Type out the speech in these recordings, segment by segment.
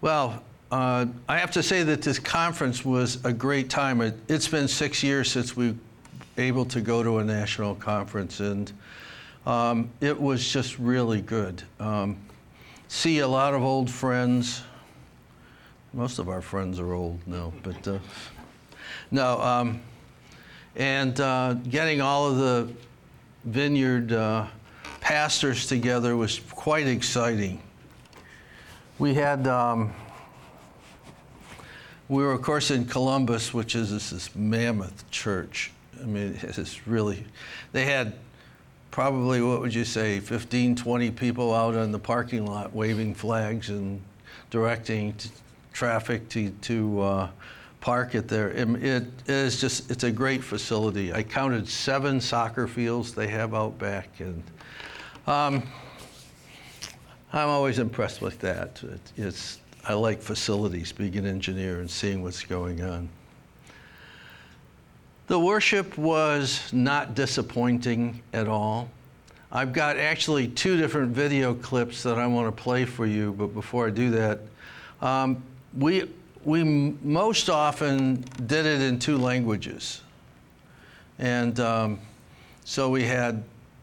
Well, I have to say that this conference was a great time. It's been 6 years since we were able to go to a national conference, and it was just really good. See a lot of old friends. Most of our friends are old now, but and getting all of the vineyard pastors together was quite exciting. We were of course in Columbus, which is this mammoth church. I mean, it's really, they had probably, what would you say, 15, 20 people out on the parking lot waving flags and directing traffic to park it there. It is just, it's a great facility. I counted 7 soccer fields they have out back, and I'm always impressed with that. I like facilities, being an engineer and seeing what's going on. The worship was not disappointing at all. I've got actually 2 different video clips that I want to play for you, but before I do that, we most often did it in 2 languages. And so we had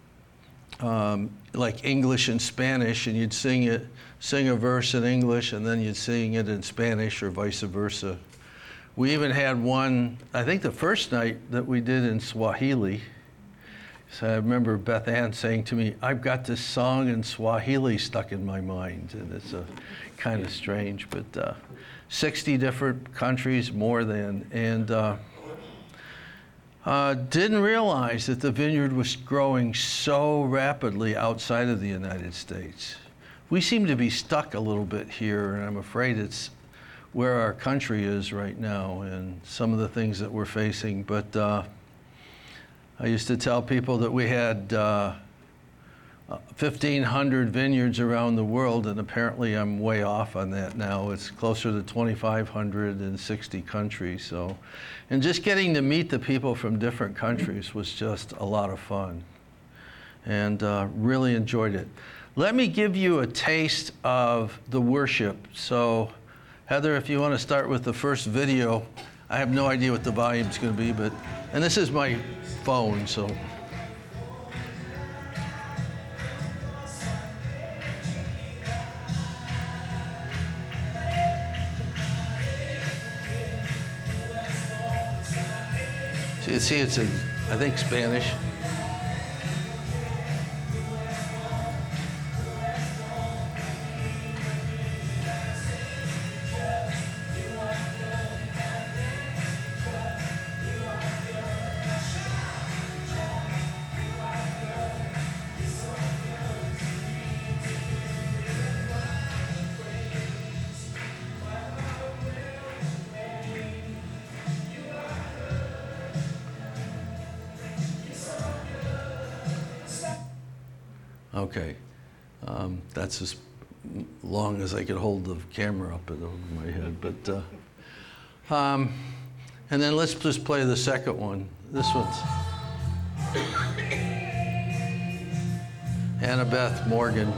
like English and Spanish, and you'd sing a verse in English, and then you'd sing it in Spanish or vice versa. We even had one, I think the first night that we did in Swahili. So I remember Beth Ann saying to me, I've got this song in Swahili stuck in my mind, and it's kind of strange, but 60 different countries, more than, and didn't realize that the vineyard was growing so rapidly outside of the United States. We seem to be stuck a little bit here, and I'm afraid it's where our country is right now and some of the things that we're facing. But I used to tell people that we had 1,500 vineyards around the world, and apparently I'm way off on that now. It's closer to 2,500 in 60 countries. So, and just getting to meet the people from different countries was just a lot of fun, and really enjoyed it. Let me give you a taste of the worship. So, Heather, if you want to start with the first video. I have no idea what the volume's going to be, but, and this is my phone, so. So you see it's in, I think, Spanish. Okay, that's as long as I could hold the camera up over my head. But and then let's just play the second one. This one's Annabeth Morgan.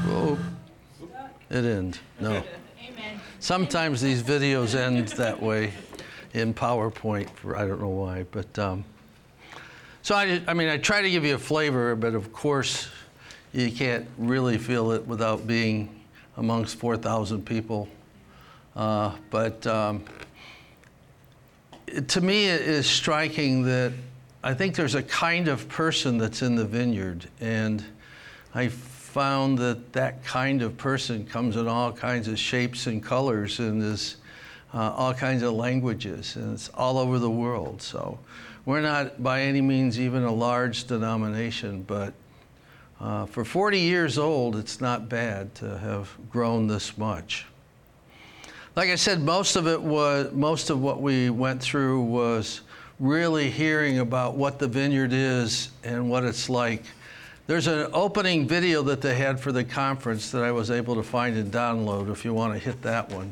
Oh, it ends. No. Sometimes these videos end that way in PowerPoint. I don't know why, but so I mean, I try to give you a flavor, but of course, you can't really feel it without being amongst 4,000 people. But to me, it is striking that I think there's a kind of person that's in the vineyard, and I found that that kind of person comes in all kinds of shapes and colors and is all kinds of languages, and it's all over the world. So we're not by any means even a large denomination, but for 40 years old, it's not bad to have grown this much. Like I said, most of what we went through was really hearing about what the vineyard is and what it's like. There's an opening video that they had for the conference that I was able to find and download if you want to hit that one.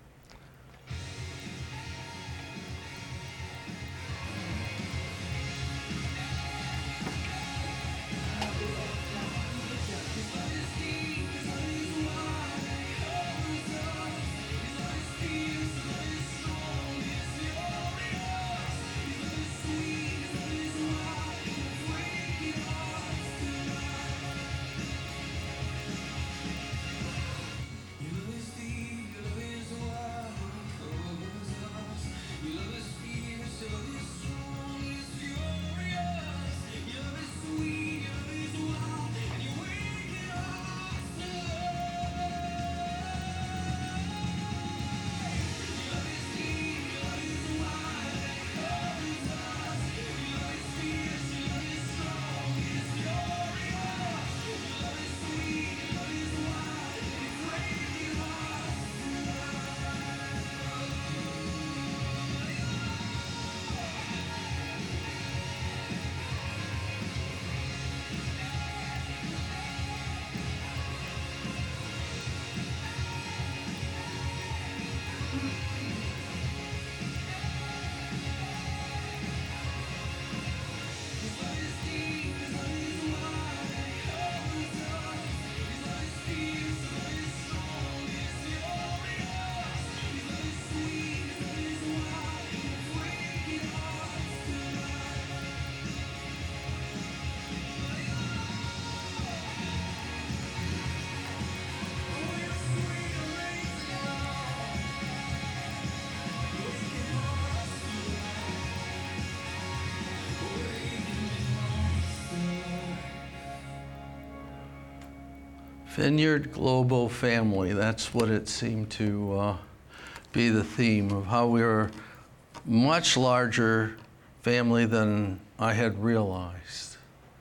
Vineyard Global Family, that's what it seemed to be the theme of how we were a much larger family than I had realized.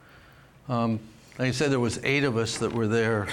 Like I said, there was 8 of us that were there.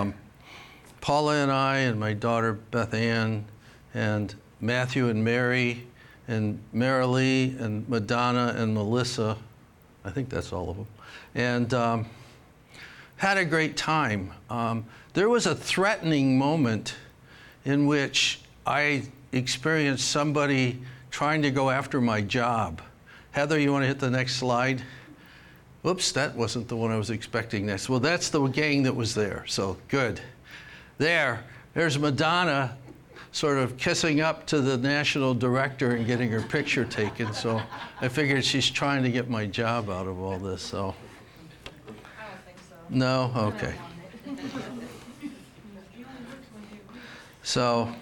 Paula and I and my daughter Beth Ann and Matthew and Mary and Marilee and Madonna and Melissa. I think that's all of them. And had a great time. There was a threatening moment in which I experienced somebody trying to go after my job. Heather, you want to hit the next slide? Whoops, that wasn't the one I was expecting next. Well, that's the gang that was there, so good. There's Madonna sort of kissing up to the national director and getting her picture taken, so I figured she's trying to get my job out of all this, so. No? Okay. So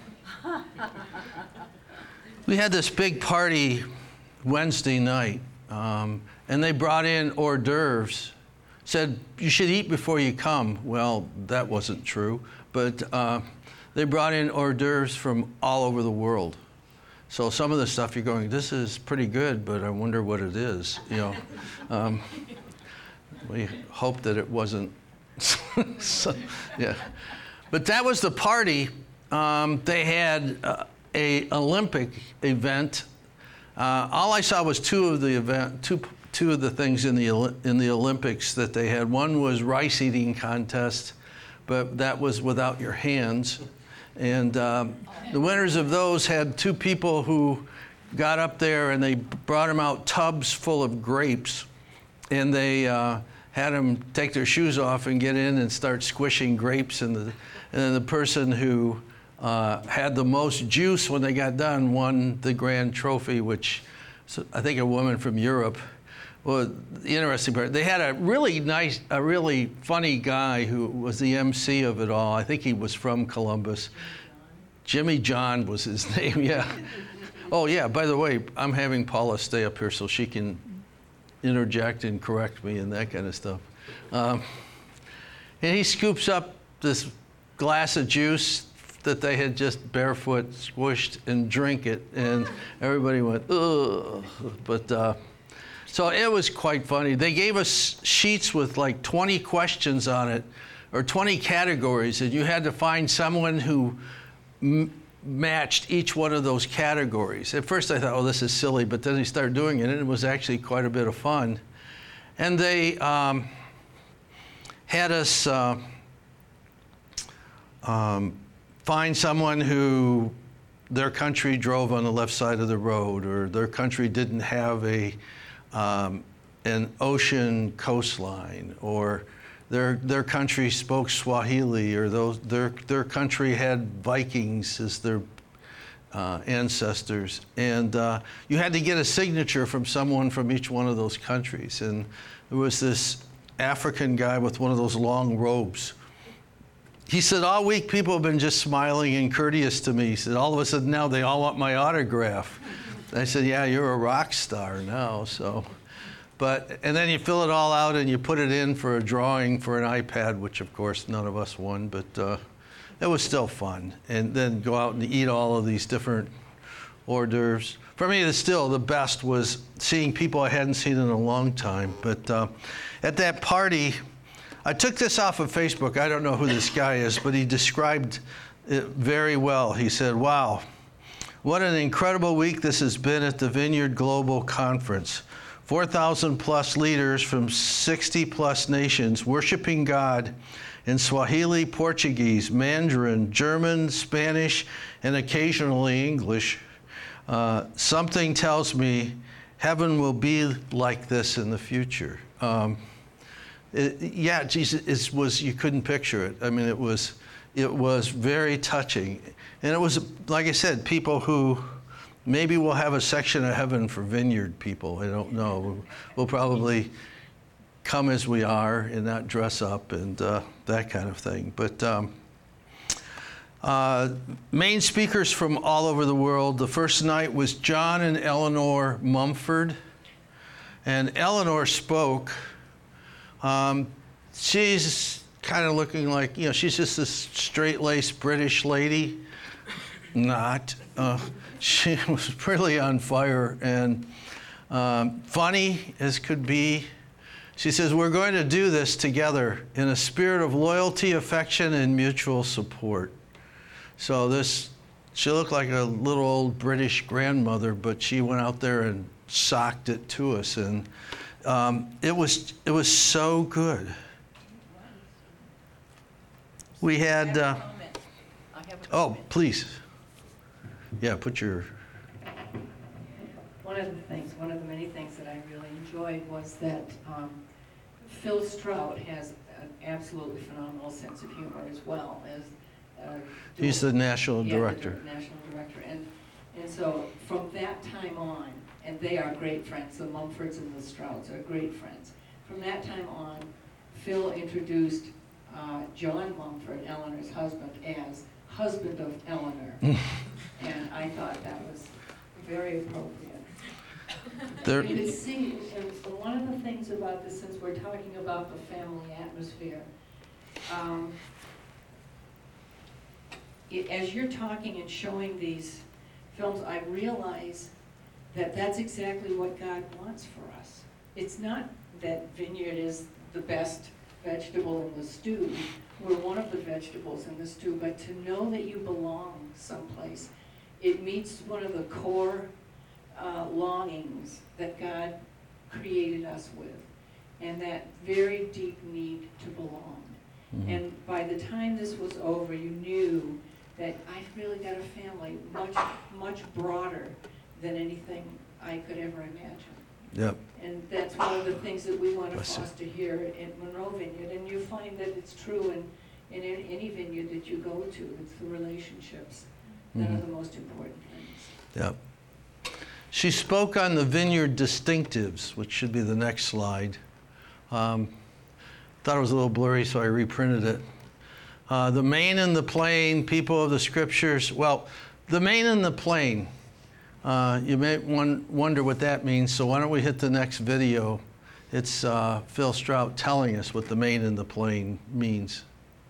we had this big party Wednesday night, and they brought in hors d'oeuvres. Said, you should eat before you come. Well, that wasn't true, but they brought in hors d'oeuvres from all over the world. So some of the stuff you're going, this is pretty good, but I wonder what it is, you know. We hope that it wasn't. So, yeah, but that was the party. They had a Olympic event. All I saw was two of the things in the Olympics that they had. One was rice eating contest, but that was without your hands. And the winners of those had 2 people who got up there and they brought them out tubs full of grapes, and they had them take their shoes off and get in and start squishing grapes, and then the person who had the most juice when they got done won the grand trophy, which I think a woman from Europe. Well, the interesting part, they had a really funny guy who was the MC of it all. I think he was from Columbus. Jimmy John was his name, yeah. Oh, yeah, by the way, I'm having Paula stay up here so she can interject and correct me and that kind of stuff. And he scoops up this glass of juice that they had just barefoot squished and drink it, and everybody went, ugh. But so it was quite funny. They gave us sheets with like 20 questions on it, or 20 categories, and you had to find someone who matched each one of those categories. At first I thought, oh, this is silly, but then they started doing it, and it was actually quite a bit of fun. And they had us find someone who their country drove on the left side of the road, or their country didn't have an ocean coastline, or their country spoke Swahili, or their country had Vikings as their ancestors. And you had to get a signature from someone from each one of those countries. And there was this African guy with one of those long robes. He said, all week people have been just smiling and courteous to me. He said, all of a sudden now they all want my autograph. I said, yeah, you're a rock star now, so. And then you fill it all out and you put it in for a drawing for an iPad, which of course none of us won, but it was still fun. And then go out and eat all of these different hors d'oeuvres. For me, the best was seeing people I hadn't seen in a long time. But at that party, I took this off of Facebook. I don't know who this guy is, but he described it very well. He said, wow, what an incredible week this has been at the Vineyard Global Conference. 4,000 plus leaders from 60 plus nations worshiping God in Swahili, Portuguese, Mandarin, German, Spanish, and occasionally English. Something tells me heaven will be like this in the future. Yeah, Jesus you couldn't picture it. I mean, it was very touching. And it was, like I said, people who maybe we'll have a section of heaven for Vineyard people. I don't know. We'll probably come as we are and not dress up and that kind of thing. But main speakers from all over the world. The first night was John and Eleanor Mumford. And Eleanor spoke. She's kind of looking like, she's just this straight-laced British lady. Not. She was really on fire and funny as could be. She says, we're going to do this together in a spirit of loyalty, affection, and mutual support. So she looked like a little old British grandmother, but she went out there and socked it to us. And it was so good. We had, oh, please. Yeah, put your... One of the many things that I really enjoyed was that Phil Stroud has an absolutely phenomenal sense of humor as well as... He's the national director. The national director. And so from that time on, and they are great friends, the Mumfords and the Strouds are great friends. From that time on, Phil introduced John Mumford, Eleanor's husband, as husband of Eleanor. And I thought that was very appropriate. You can see, and one of the things about this, since we're talking about the family atmosphere, as you're talking and showing these films, I realize that that's exactly what God wants for us. It's not that Vineyard is the best vegetable in the stew. We're one of the vegetables in the stew, but to know that you belong someplace, it meets one of the core longings that God created us with, and that very deep need to belong. Mm-hmm. And by the time this was over, you knew that I've really got a family much, much broader than anything I could ever imagine. Yep. And that's one of the things that we want to Bless you. foster here at Monroe Vineyard. And you find that it's true in any vineyard that you go to. It's the relationships that are the most important things. Yep. She spoke on the vineyard distinctives, which should be the next slide. Thought it was a little blurry, so I reprinted it. The main and the plain, people of the scriptures. Well, the main and the plain, you may wonder what that means, so why don't we hit the next video. It's Phil Strout telling us what the main and the plain means.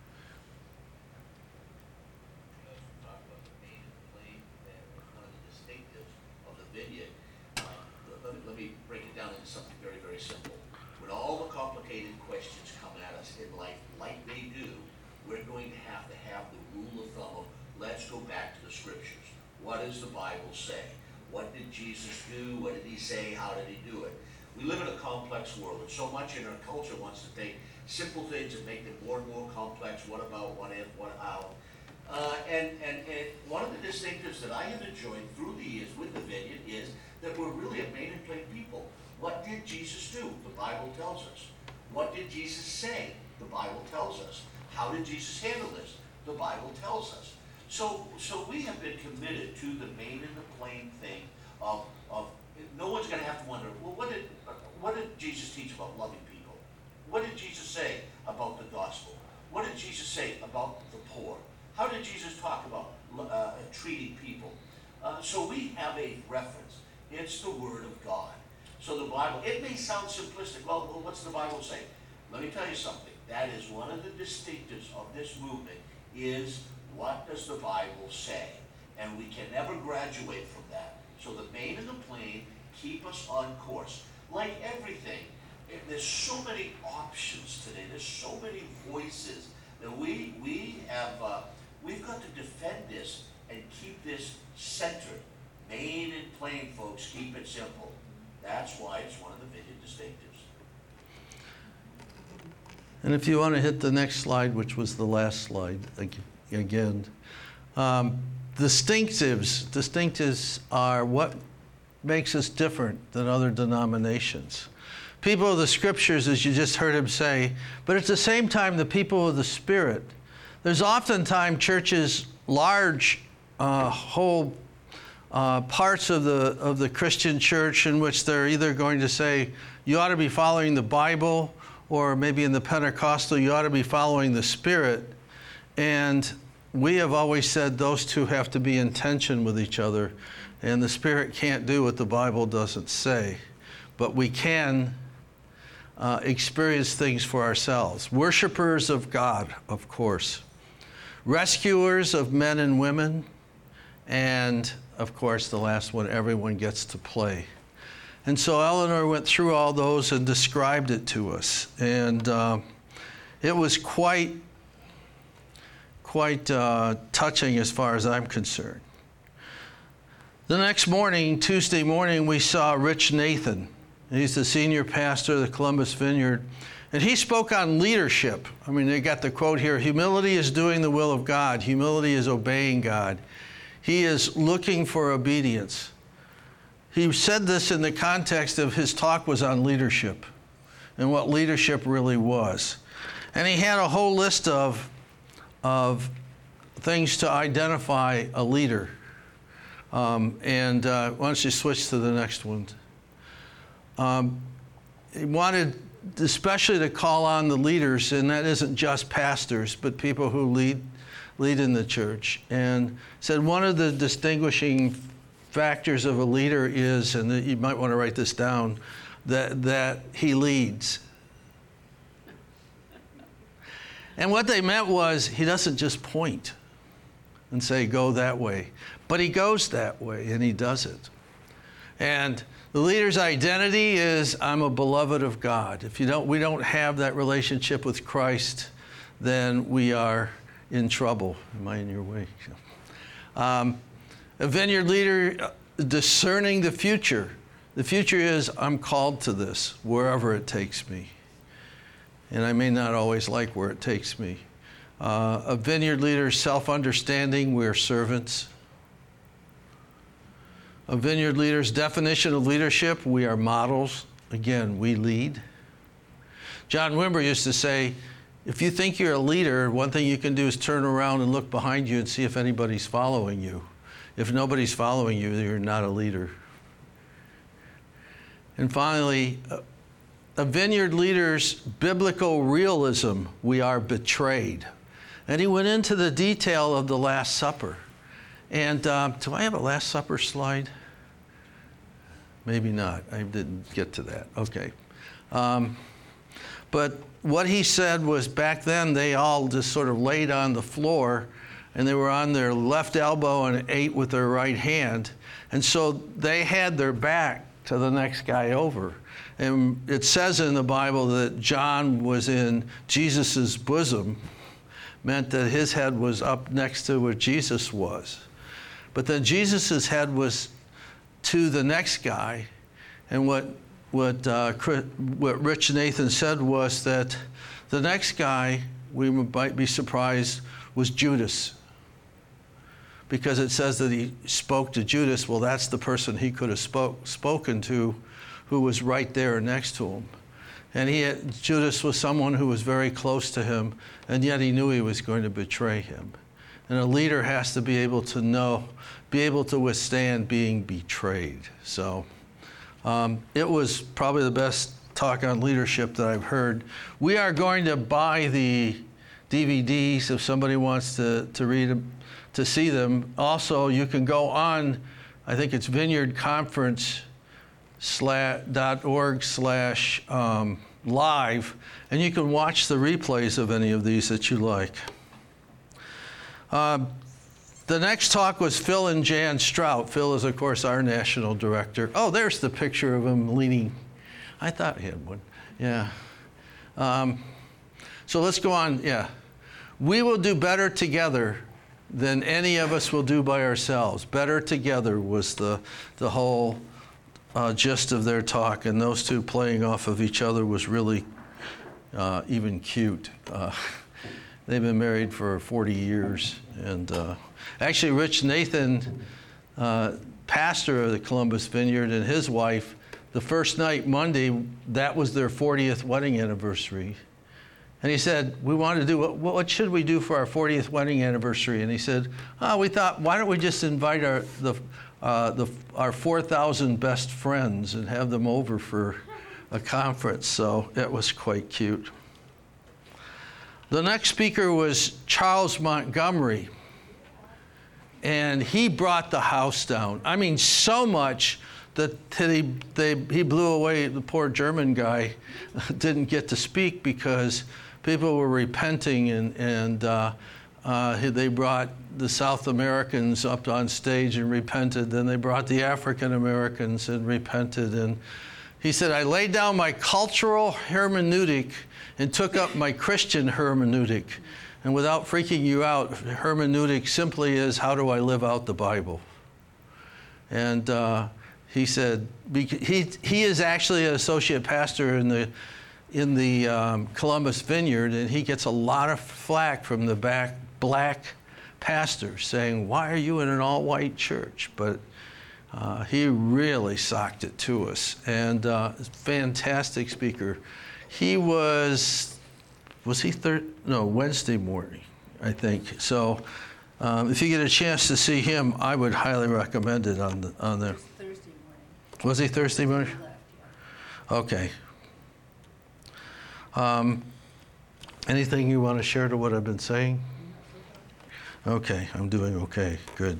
Let me break it down into something very, very simple. When all the complicated questions come at us in life, like they do, we're going to have the rule of thumb of, let's go back to the scriptures. What does the Bible say? What did Jesus do? What did he say? How did he do it? We live in a complex world, and so much in our culture wants to take simple things and make them more and more complex. What about, what if, what how? And one of the distinctives that I have enjoyed through the years with the vineyard is that we're really a main and plain people. What did Jesus do? The Bible tells us. What did Jesus say? The Bible tells us. How did Jesus handle this? The Bible tells us. So we have been committed to the main and the plain thing of no one's going to have to wonder, well, what did Jesus teach about loving people? What did Jesus say about the gospel? What did Jesus say about the poor? How did Jesus talk about treating people? So we have a reference. It's the Word of God. So the Bible, it may sound simplistic. Well, what's the Bible say? Let me tell you something. That is one of the distinctives of this movement is, what does the Bible say? And we can never graduate from that. So the main and the plain keep us on course. Like everything, there's so many options today. There's so many voices that we have. We've got to defend this and keep this centered. Main and plain, folks. Keep it simple. That's why it's one of the vineyard distinctives. And if you want to hit the next slide, which was the last slide again. Distinctives are what makes us different than other denominations. People of the scriptures, as you just heard him say, but at the same time, the people of the Spirit. There's oftentimes churches, large whole parts of the Christian church in which they're either going to say, you ought to be following the Bible, or maybe in the Pentecostal, you ought to be following the Spirit. And we have always said those two have to be in tension with each other, and the Spirit can't do what the Bible doesn't say. But we can experience things for ourselves. Worshipers of God, of course. Rescuers of men and women. And, of course, the last one, everyone gets to play. And so Eleanor went through all those and described it to us. And it was quite touching as far as I'm concerned. The next morning, Tuesday morning, we saw Rich Nathan. He's the senior pastor of the Columbus Vineyard. And he spoke on leadership. I mean, they got the quote here, humility is doing the will of God. Humility is obeying God. He is looking for obedience. He said this in the context of his talk was on leadership and what leadership really was. And he had a whole list of things to identify a leader. Why don't you switch to the next one? He wanted especially to call on the leaders, and that isn't just pastors, but people who lead in the church. And said one of the distinguishing factors of a leader is, and you might want to write this down, that he leads. And what they meant was he doesn't just point and say, go that way, but he goes that way and he does it. And the leader's identity is, I'm a beloved of God. If we don't have that relationship with Christ, then we are in trouble. Am I in your way? A vineyard leader discerning the future. The future is, I'm called to this, wherever it takes me. And I may not always like where it takes me. A vineyard leader, self-understanding, we're servants. A vineyard leader's definition of leadership, we are models again, we lead. John Wimber used to say, if you think you're a leader, one thing you can do is turn around and look behind you and see if anybody's following you. If nobody's following you, you're not a leader. And finally, a vineyard leader's biblical realism, we are betrayed. And he went into the detail of the Last Supper. And do I have a Last Supper slide? Maybe not. I didn't get to that. Okay. But what he said was back then they all just sort of laid on the floor and they were on their left elbow and ate with their right hand. And so they had their back to the next guy over. And it says in the Bible that John was in Jesus's bosom, meant that his head was up next to where Jesus was. But then Jesus's head was to the next guy. And what Rich Nathan said was that the next guy, we might be surprised, was Judas. Because it says that he spoke to Judas. Well, that's the person he could have spoken to who was right there next to him. And Judas was someone who was very close to him, and yet he knew he was going to betray him. And a leader has to be able to withstand being betrayed. So it was probably the best talk on leadership that I've heard. We are going to buy the DVDs if somebody wants to read them, to see them. Also, you can go on, I think it's vineyardconference.org/live, and you can watch the replays of any of these that you like. The next talk was Phil and Jan Strout. Phil is, of course, our national director. Oh, there's the picture of him leaning. I thought he had one. Yeah. So let's go on. Yeah. We will do better together than any of us will do by ourselves. Better together was the whole gist of their talk, and those two playing off of each other was really even cute. They've been married for 40 years. And actually, Rich Nathan, pastor of the Columbus Vineyard, and his wife, the first night, Monday, that was their 40th wedding anniversary. And he said, we wanted to do, what should we do for our 40th wedding anniversary? And he said, we thought, why don't we just invite our 4,000 best friends and have them over for a conference. So it was quite cute. The next speaker was Charles Montgomery. And he brought the house down. I mean, so much that he blew away. The poor German guy didn't get to speak because people were repenting, and they brought the South Americans up on stage and repented. Then they brought the African Americans and repented. And he said, I laid down my cultural hermeneutic and took up my Christian hermeneutic. And without freaking you out, hermeneutic simply is, how do I live out the Bible? And he said, he is actually an associate pastor in the Columbus Vineyard, and he gets a lot of flack from the black pastors saying, why are you in an all-white church? But he really socked it to us, and fantastic speaker. He was he Wednesday morning, I think. So if you get a chance to see him, I would highly recommend it on there. Thursday morning. Was he Thursday morning? He left, yeah. Okay. Anything you want to share to what I've been saying? Okay, I'm doing okay. Good.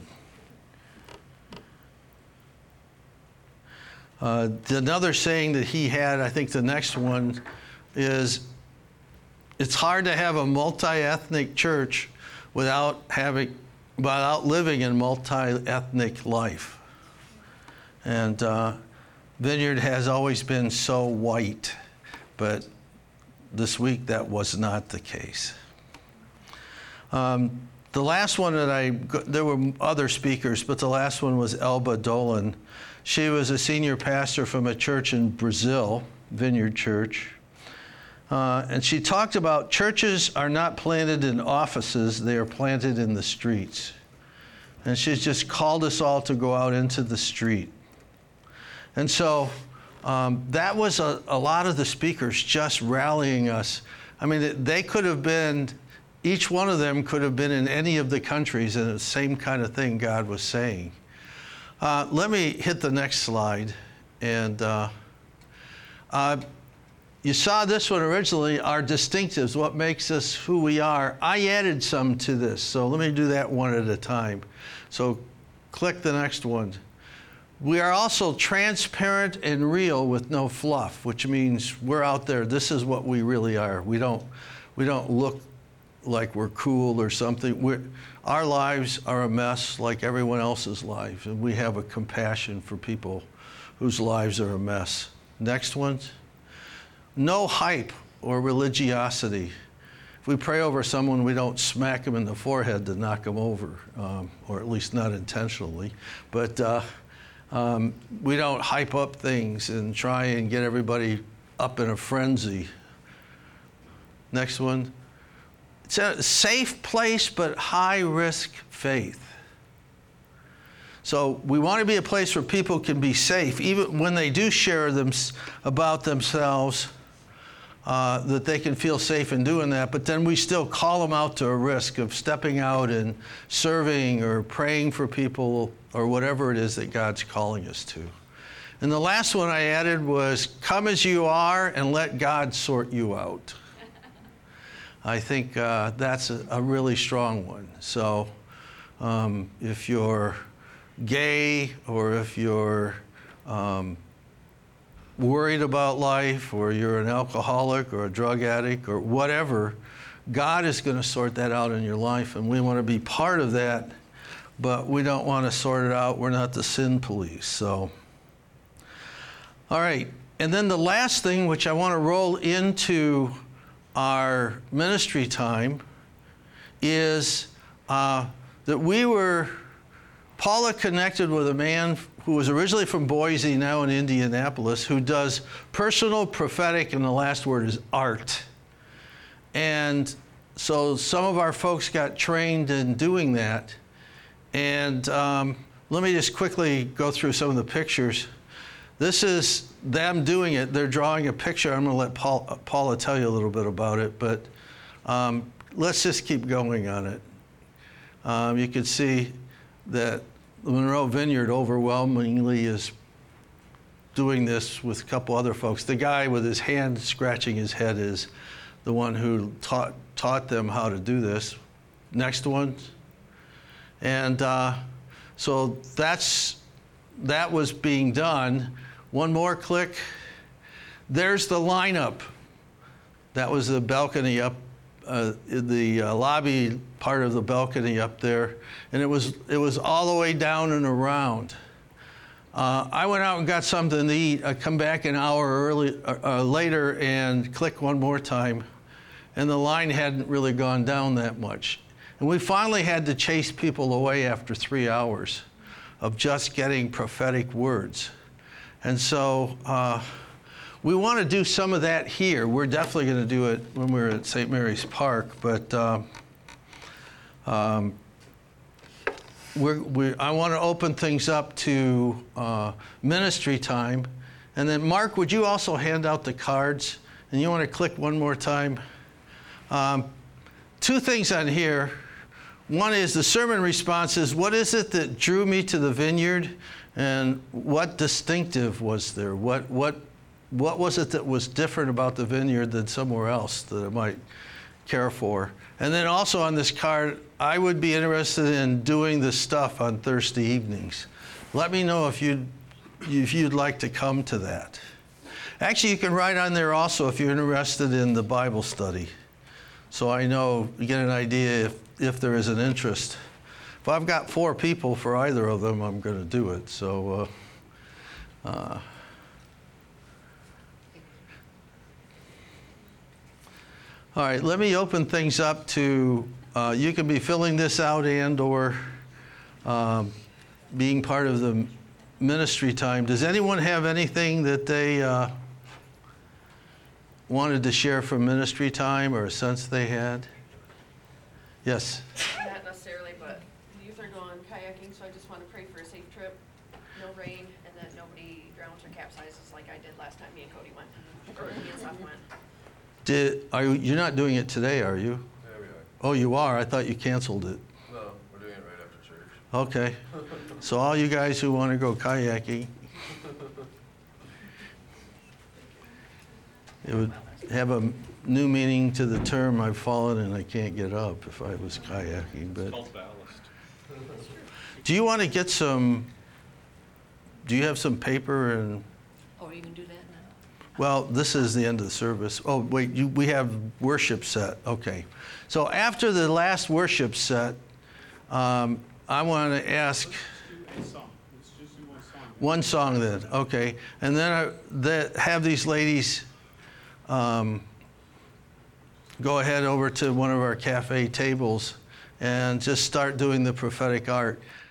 Another saying that he had, I think the next one is, it's hard to have a multi-ethnic church without living in multi-ethnic life. And Vineyard has always been so white, but this week that was not the case. The last one there were other speakers, but the last one was Elba Dolan. She was a senior pastor from a church in Brazil, Vineyard Church. And she talked about churches are not planted in offices, they are planted in the streets. And she's just called us all to go out into the street. And so that was a lot of the speakers just rallying us. I mean, they could have been, each one of them could have been in any of the countries, and the same kind of thing God was saying. Let me hit the next slide. And you saw this one originally, our distinctives, what makes us who we are. I added some to this, so let me do that one at a time. So click the next one. We are also transparent and real with no fluff, which means we're out there. This is what we really are. We don't look like we're cool or something. Our lives are a mess like everyone else's lives, and we have a compassion for people whose lives are a mess. Next one. No hype or religiosity. If we pray over someone, we don't smack them in the forehead to knock them over, or at least not intentionally. But we don't hype up things and try and get everybody up in a frenzy. Next one. It's a safe place, but high-risk faith. So we want to be a place where people can be safe, even when they do share about themselves, that they can feel safe in doing that. But then we still call them out to a risk of stepping out and serving or praying for people or whatever it is that God's calling us to. And the last one I added was, come as you are and let God sort you out. I think that's a really strong one. So if you're gay, or if you're worried about life, or you're an alcoholic or a drug addict or whatever, God is going to sort that out in your life, and we want to be part of that, but we don't want to sort it out. We're not the sin police. So, all right. And then the last thing, which I want to roll into our ministry time, is that Paula connected with a man who was originally from Boise, now in Indianapolis, who does personal, prophetic, and the last word is art. And so some of our folks got trained in doing that. And let me just quickly go through some of the pictures. This is them doing it. They're drawing a picture. I'm going to let Paula tell you a little bit about it, but let's just keep going on it. You can see that the Monroe Vineyard overwhelmingly is doing this with a couple other folks. The guy with his hand scratching his head is the one who taught them how to do this. Next one. And so that was being done. One more click. There's the lineup. That was the balcony up, the lobby part of the balcony up there, and it was all the way down and around. I went out and got something to eat. I come back an hour later and click one more time, and the line hadn't really gone down that much. And we finally had to chase people away after 3 hours of just getting prophetic words. And so we want to do some of that here. We're definitely going to do it when we're at St. Mary's Park, but I want to open things up to ministry time. And then, Mark, would you also hand out the cards? And you want to click one more time? Two things on here. One is the sermon responses. What is it that drew me to the vineyard? And what distinctive was there? What was it that was different about the vineyard than somewhere else that I might care for? And then also on this card, I would be interested in doing this stuff on Thursday evenings. Let me know if you'd like to come to that. Actually, you can write on there also if you're interested in the Bible study. So I know, you get an idea if there is an interest. If I've got 4 people for either of them, I'm going to do it. So all right, let me open things up to, you can be filling this out and or being part of the ministry time. Does anyone have anything that they wanted to share from ministry time or a sense they had? Yes? Not necessarily, but the youth are going kayaking, so I just want to pray for a safe trip. no rain, and that nobody drowns or capsizes like I did last time me and Cody went, or me and Seth went. You're not doing it today, are you? Yeah, we are. Oh, you are? I thought you canceled it. No, we're doing it right after church. Okay. So all you guys who want to go kayaking, it would have a new meaning to the term "I've fallen and I can't get up" if I was kayaking. But Called ballast. do you want to get some? Do you have some paper and? Oh, you can do that now? Well, this is the end of the service. Oh, wait, we have worship set. Okay. So after the last worship set, I want to ask. A song. Let's just do One one song. song then, okay. And then have these ladies go ahead over to one of our cafe tables and just start doing the prophetic art.